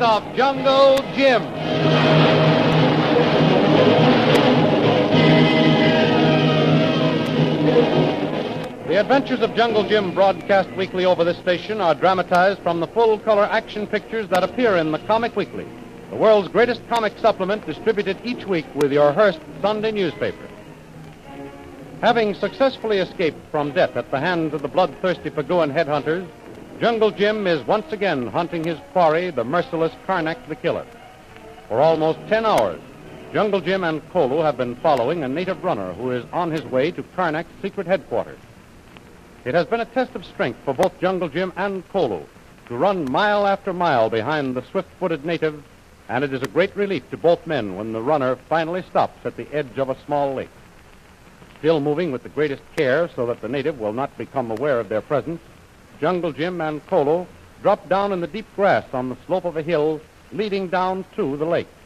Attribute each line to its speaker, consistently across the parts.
Speaker 1: of Jungle Jim. The Adventures of Jungle Jim, broadcast weekly over this station, are dramatized from the full-color action pictures that appear in the Comic Weekly, the world's greatest comic supplement distributed each week with your Hearst Sunday newspaper. Having successfully escaped from death at the hands of the bloodthirsty Paguan headhunters, Jungle Jim is once again hunting his quarry, the merciless Karnak the Killer. For almost 10 hours, Jungle Jim and Kolu have been following a native runner who is on his way to Karnak's secret headquarters. It has been a test of strength for both Jungle Jim and Kolu to run mile after mile behind the swift-footed native, and it is a great relief to both men when the runner finally stops at the edge of a small lake. Still moving with the greatest care so that the native will not become aware of their presence, Jungle Jim and Kolu drop down in the deep grass on the slope of a hill leading down to the lake.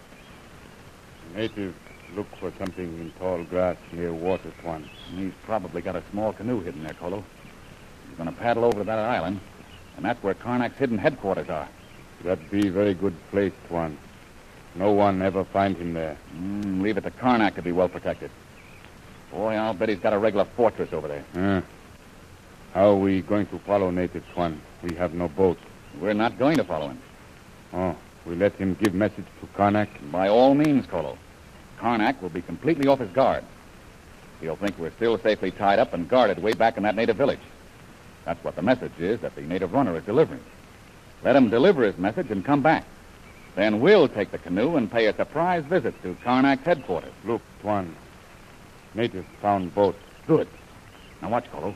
Speaker 2: Native look for something in tall grass near water, Tuan.
Speaker 3: He's probably got a small canoe hidden there, Kolu. He's going to paddle over to that island, and that's where Karnak's hidden headquarters are.
Speaker 2: That be very good place, Tuan. No one ever find him there.
Speaker 3: Leave it to Karnak to be well protected. Boy, I'll bet he's got a regular fortress over there.
Speaker 2: How are we going to follow Native, Tuan? We have no boat.
Speaker 3: We're not going to follow him.
Speaker 2: Oh, we let him give message to Karnak?
Speaker 3: By all means, Kolu. Karnak will be completely off his guard. He'll think we're still safely tied up and guarded way back in that native village. That's what the message is that the native runner is delivering. Let him deliver his message and come back. Then we'll take the canoe and pay a surprise visit to Karnak's headquarters.
Speaker 2: Look, Tuan. Native found boat.
Speaker 3: Good. Now watch, Kolu.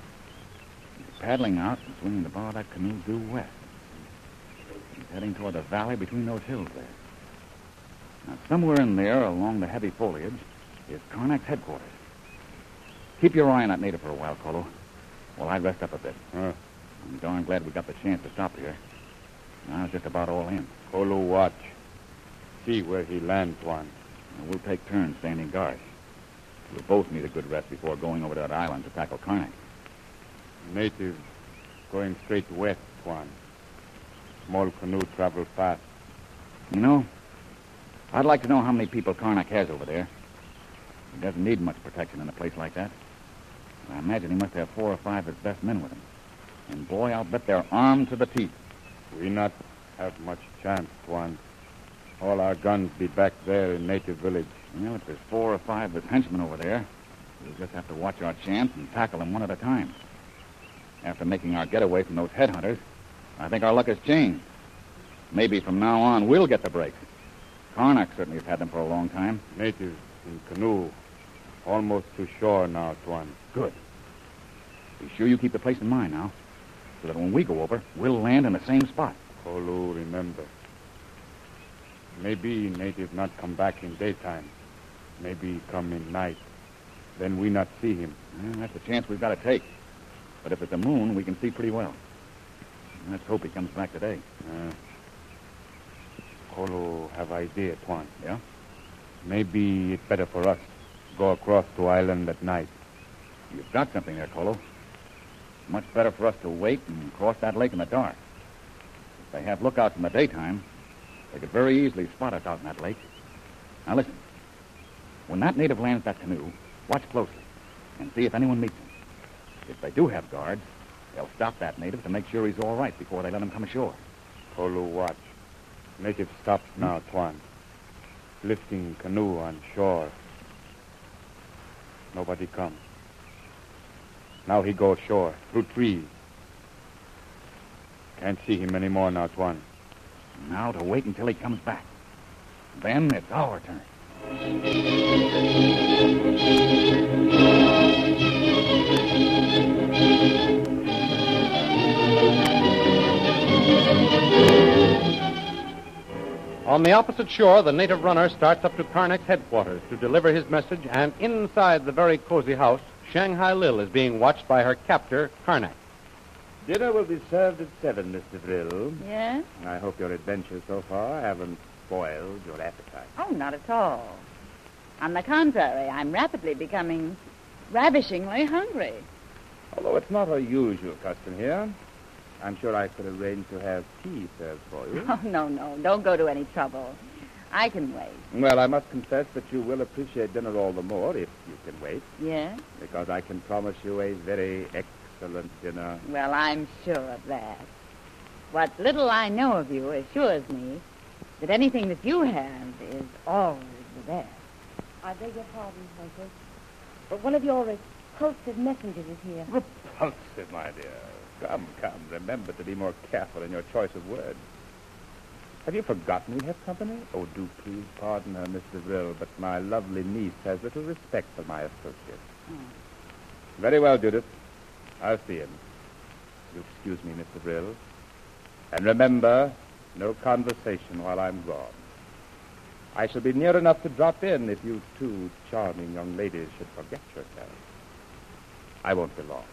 Speaker 3: He's paddling out and swinging the bow of that canoe due west. He's heading toward the valley between those hills there. Now, somewhere in there, along the heavy foliage, is Karnak's headquarters. Keep your eye on that native for a while, Kolu, while I rest up a bit. I'm darn glad we got the chance to stop here. Now it's just about all in.
Speaker 2: Kolu watch. See where he lands, Tuan.
Speaker 3: Now, we'll take turns standing guard. We'll both need a good rest before going over to that island to tackle Karnak.
Speaker 2: Native going straight west, Tuan. Small canoe travel fast.
Speaker 3: You know, I'd like to know how many people Karnak has over there. He doesn't need much protection in a place like that. I imagine he must have 4 or 5 of his best men with him. And boy, I'll bet they're armed to the teeth.
Speaker 2: We not have much chance, Tuan. All our guns be back there in native village.
Speaker 3: Well, if there's 4 or 5 of his henchmen over there, we'll just have to watch our chance and tackle them one at a time. After making our getaway from those headhunters, I think our luck has changed. Maybe from now on, we'll get the breaks. Karnak certainly has had them for a long time.
Speaker 2: Natives in canoe. Almost to shore now, Tuan.
Speaker 3: Good. Be sure you keep the place in mind now, so that when we go over, we'll land in the same spot.
Speaker 2: Kolu, remember. Maybe native not come back in daytime. Maybe come in night. Then we not see him.
Speaker 3: Well, that's a chance we've got to take. But if it's a moon, we can see pretty well. Let's hope he comes back today.
Speaker 2: Kolu have idea, Tuan.
Speaker 3: Yeah?
Speaker 2: Maybe it's better for us go across to island at night.
Speaker 3: You've got something there, Kolu. Much better for us to wait and cross that lake in the dark. If they have lookouts in the daytime, they could very easily spot us out in that lake. Now listen. When that native lands that canoe, watch closely and see if anyone meets him. If they do have guards, they'll stop that native to make sure he's all right before they let him come ashore.
Speaker 2: Kolu, watch. Native stops now, Tuan. Lifting canoe on shore. Nobody comes. Now he goes ashore, through trees. Can't see him anymore now, Tuan.
Speaker 3: Now to wait until he comes back. Then it's our turn.
Speaker 1: On the opposite shore, the native runner starts up to Karnak's headquarters to deliver his message, and inside the very cozy house, Shanghai Lil is being watched by her captor, Karnak.
Speaker 4: Dinner will be served at 7, Mr. Thrill.
Speaker 5: Yes?
Speaker 4: I hope your adventures so far haven't spoiled your appetite.
Speaker 5: Oh, not at all. On the contrary, I'm rapidly becoming ravishingly hungry.
Speaker 4: Although it's not our usual custom here, I'm sure I could arrange to have tea served for you.
Speaker 5: Oh, no. Don't go to any trouble. I can wait.
Speaker 4: Well, I must confess that you will appreciate dinner all the more if you can wait,
Speaker 5: Yes?
Speaker 4: because I can promise you a very excellent dinner.
Speaker 5: Well, I'm sure of that. What little I know of you assures me that anything that you have is always the best.
Speaker 6: I beg your pardon, Uncle, but one of your repulsive messengers is here.
Speaker 4: Repulsive, my dear. Come. Remember to be more careful in your choice of words. Have you forgotten we have company? Oh, do please pardon her, Mr. Vrill, but my lovely niece has little respect for my associate. Very well, Judith. I'll see him. You excuse me, Mr. Vrill. And remember, no conversation while I'm gone. I shall be near enough to drop in if you two charming young ladies should forget yourselves. I won't be long.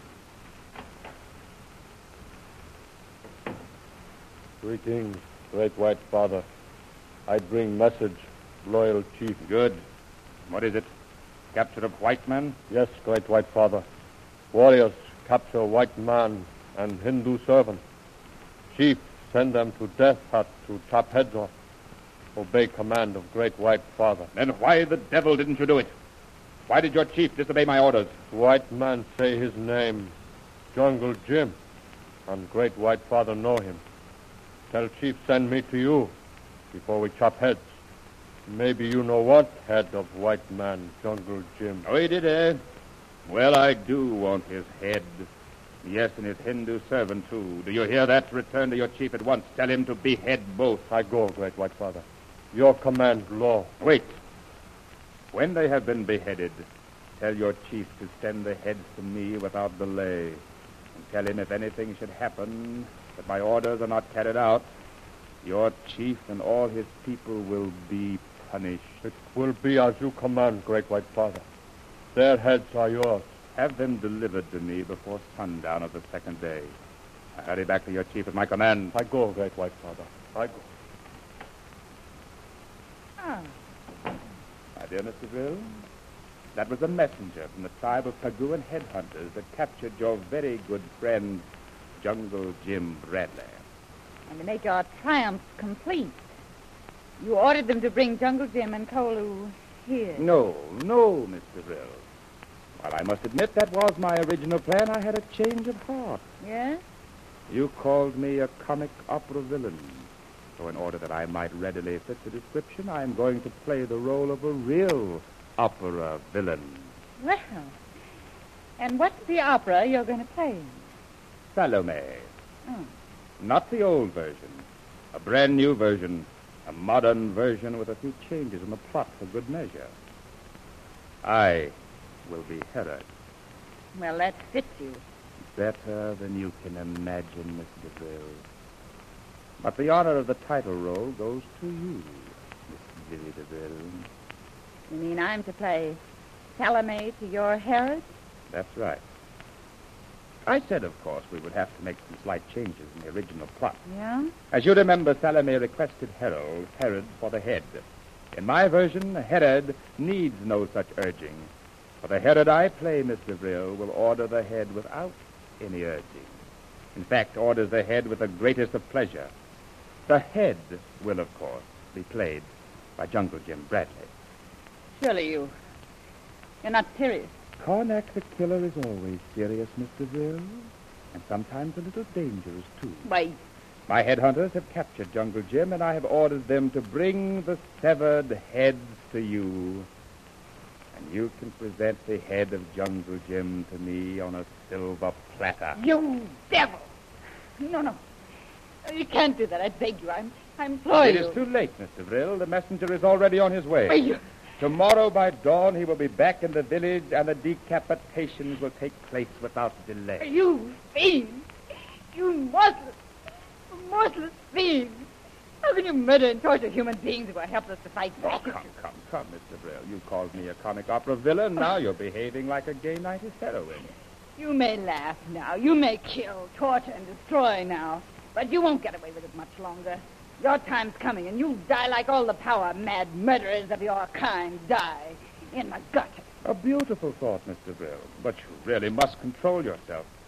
Speaker 7: Greetings, Great White Father. I bring message, loyal chief.
Speaker 4: Good. What is it? Capture of white men?
Speaker 7: Yes, Great White Father. Warriors capture white man and Hindu servant. Chief, send them to Death Hut to chop heads off. Obey command of Great White Father.
Speaker 4: Then why the devil didn't you do it? Why did your chief disobey my orders?
Speaker 7: White man say his name, Jungle Jim, and Great White Father know him. Tell Chief send me to you before we chop heads. Maybe you know what head of white man, Jungle Jim.
Speaker 4: Oh, he did, eh? Well, I do want his head. Yes, and his Hindu servant, too. Do you hear that? Return to your chief at once. Tell him to behead both.
Speaker 7: I go, Great White Father. Your command, law.
Speaker 4: Wait. When they have been beheaded, tell your chief to send the heads to me without delay. And tell him if anything should happen, that my orders are not carried out, your chief and all his people will be punished.
Speaker 7: It will be as you command, Great White Father. Their heads are yours.
Speaker 4: Have them delivered to me before sundown of the second day. I hurry back to your chief at my command.
Speaker 7: I go, Great White Father. I go.
Speaker 4: My dear Mr. Brill, that was a messenger from the tribe of Paguan headhunters that captured your very good friend, Jungle Jim Bradley.
Speaker 5: And to make your triumph complete, you ordered them to bring Jungle Jim and Kolu here.
Speaker 4: No, Mr. Brill. While I must admit that was my original plan, I had a change of heart.
Speaker 5: Yes?
Speaker 4: You called me a comic opera villain. So in order that I might readily fit the description, I am going to play the role of a real opera villain.
Speaker 5: Well, and what's the opera you're going to play?
Speaker 4: Salome.
Speaker 5: Oh.
Speaker 4: Not the old version. A brand new version. A modern version with a few changes in the plot for good measure. I will be Herod.
Speaker 5: Well, that fits you.
Speaker 4: Better than you can imagine, Mr. DeVille. But the honor of the title role goes to you, Miss Billy DeVille.
Speaker 5: You mean I'm to play Salome to your Herod?
Speaker 4: That's right. I said, of course, we would have to make some slight changes in the original plot.
Speaker 5: Yeah?
Speaker 4: As you remember, Salome requested Herod for the head. In my version, Herod needs no such urging. For the Herod I play, Mr. Brill, will order the head without any urging. In fact, orders the head with the greatest of pleasure. The head will, of course, be played by Jungle Jim Bradley.
Speaker 5: Surely you're not serious.
Speaker 4: Karnak the killer is always serious, Mr. Brill, and sometimes a little dangerous, too.
Speaker 5: Why,
Speaker 4: My headhunters have captured Jungle Jim, and I have ordered them to bring the severed heads to you. And you can present the head of Jungle Jim to me on a silver platter.
Speaker 5: you devil! No. You can't do that. I beg you. I implore
Speaker 4: It
Speaker 5: you.
Speaker 4: is too late, Mr. Brill. The messenger is already on his way.
Speaker 5: Why, you...
Speaker 4: Tomorrow by dawn, he will be back in the village, and the decapitations will take place without delay.
Speaker 5: You fiend! You merciless fiend! How can you murder and torture human beings who are helpless to fight
Speaker 4: Oh,
Speaker 5: back?
Speaker 4: come, Mr. Brill. You called me a comic opera villain. Now you're behaving like a gay knighted heroine.
Speaker 5: You may laugh now. You may kill, torture, and destroy now. But you won't get away with it much longer. Your time's coming, and you'll die like all the power-mad murderers of your kind die. In the gutter.
Speaker 4: A beautiful thought, Mr. Brill. But you really must control yourself.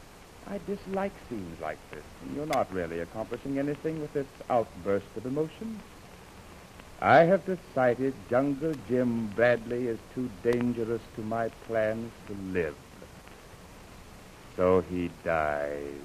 Speaker 4: I dislike scenes like this. You're not really accomplishing anything with this outburst of emotion. I have decided Jungle Jim Bradley is too dangerous to my plans to live. So he dies.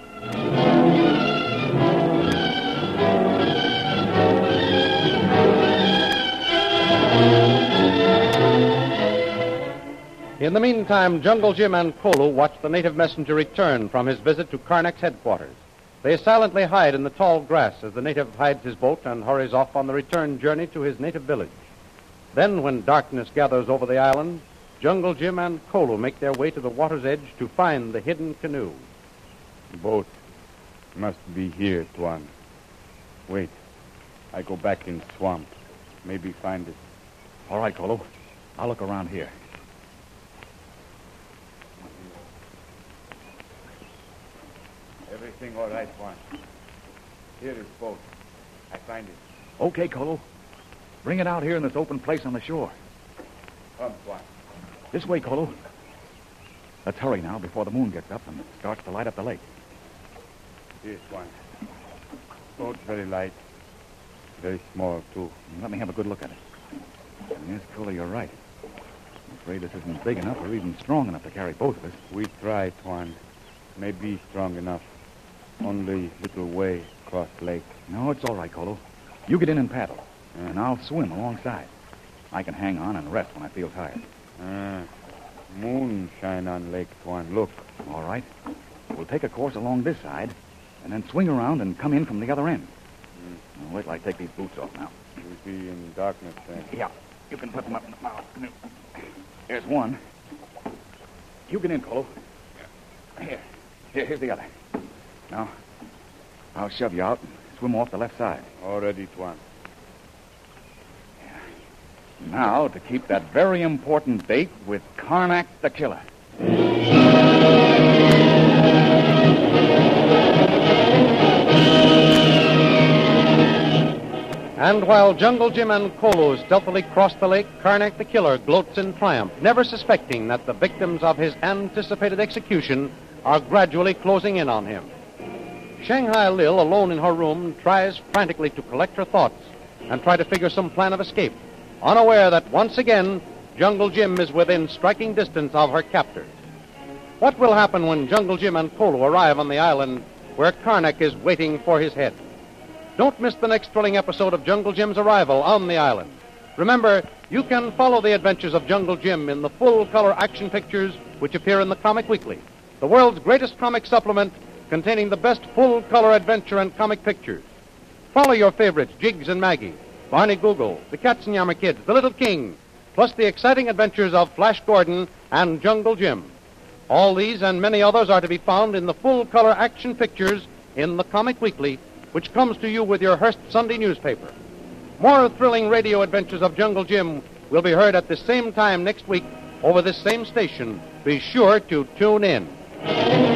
Speaker 1: In the meantime, Jungle Jim and Kolu watch the native messenger return from his visit to Karnak's headquarters. They silently hide in the tall grass as the native hides his boat and hurries off on the return journey to his native village. Then, when darkness gathers over the island, Jungle Jim and Kolu make their way to the water's edge to find the hidden canoe.
Speaker 2: Boat must be here, Tuan. Wait. I go back in swamp. Maybe find it.
Speaker 3: All right, Kolu. I'll look around here.
Speaker 2: Everything all right, Tuan. Here is boat. I find it.
Speaker 3: Okay, Kolu. Bring it out here in this open place on the shore.
Speaker 2: Come, Tuan.
Speaker 3: This way, Kolu. Let's hurry now before the moon gets up and starts to light up the lake.
Speaker 2: Here, Tuan. Boat very light. Very small, too.
Speaker 3: Let me have a good look at it. Yes, Kolu, you're right. I'm afraid this isn't big enough or even strong enough to carry both of us.
Speaker 2: We try, Tuan. Maybe strong enough. Only little way across lake.
Speaker 3: No, it's all right, Kolu. You get in and paddle, and I'll swim alongside. I can hang on and rest when I feel tired.
Speaker 2: Moon shine on lake, Tuan. Look.
Speaker 3: All right. We'll take a course along this side, and then swing around and come in from the other end. Now, wait till I take these boots off now.
Speaker 2: We'll be in darkness then.
Speaker 3: Yeah, you can put them up in the bow canoe. Here's one. You get in, Kolu. Here's the other. Now, I'll shove you out and swim off the left side.
Speaker 2: Already, Tuan.
Speaker 3: Now, to keep that very important date with Karnak the Killer.
Speaker 1: And while Jungle Jim and Kolu stealthily cross the lake, Karnak the Killer gloats in triumph, never suspecting that the victims of his anticipated execution are gradually closing in on him. Shanghai Lil, alone in her room, tries frantically to collect her thoughts and try to figure some plan of escape, unaware that once again, Jungle Jim is within striking distance of her captors. What will happen when Jungle Jim and Kolu arrive on the island where Karnak is waiting for his head? Don't miss the next thrilling episode of Jungle Jim's arrival on the island. Remember, you can follow the adventures of Jungle Jim in the full-color action pictures which appear in the Comic Weekly, the world's greatest comic supplement containing the best full-color adventure and comic pictures. Follow your favorites, Jiggs and Maggie, Barney Google, the Katzenjammer Kids, the Little King, plus the exciting adventures of Flash Gordon and Jungle Jim. All these and many others are to be found in the full-color action pictures in the Comic Weekly, which comes to you with your Hearst Sunday newspaper. More thrilling radio adventures of Jungle Jim will be heard at the same time next week over this same station. Be sure to tune in.